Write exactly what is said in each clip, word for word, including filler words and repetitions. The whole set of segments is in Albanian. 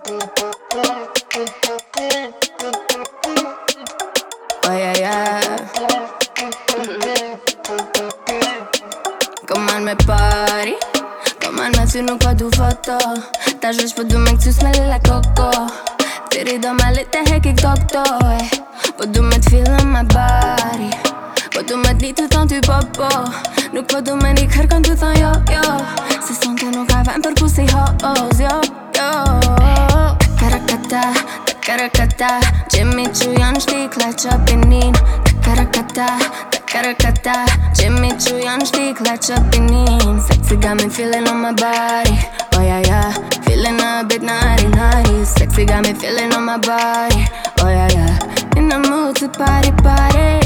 Oh yeah yeah. Comment me party? Comment tu nous quoi du photo? Ta juste pour du mec tu smell like coco. Tiri dans ma lite hekik doctor. Pour du met feel in my body. Pour du met ni tout en tu popo. Nuk po du me ni kër kan tu thon yo yo. Se son të nuk ka vend për pussy hoes yo yo. Takarakata, takarakata. Jimmy Choo janë shtikla që pinin. Takarakata, takarakata. Jimmy Choo janë shtikla që pinin. Sexy got me feeling on my body. Oh yeah yeah, feeling a bit naughty naughty. Sexy got me feeling on my body. Oh yeah yeah, in the mood to party party.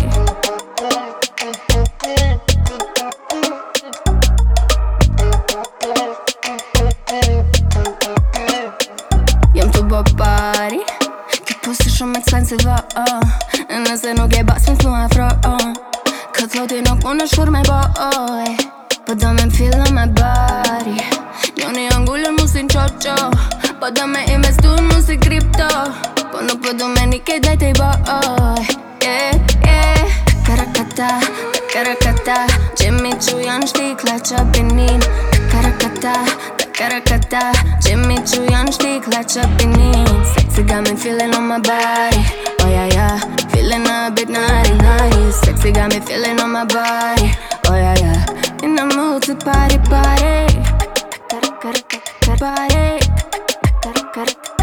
Jam të bo party. Ki pussy shumë expensive oh. E nëse nuk e basin s'nu afro oh. Këtë thoti nuk unë shkur me bo oh. Po do me m'feel on my body. Njoni angullën mu si n'qoqo. Po do me investu mu si kripto. Po nuk po do me një kejt dhejt e i bo oh. Yeah, yeah. Takarakata, takarakata. Jimmy Choo janë shtikla që pinin. Takarakata, takarakata. Jimmy Choo janë shtikla që pinin. Sexy got me feeling on my body. Oh yeah yeah, feeling a bit naughty naughty. Sexy got me feeling on my body. Oh yeah yeah, in the mood to party party. Party.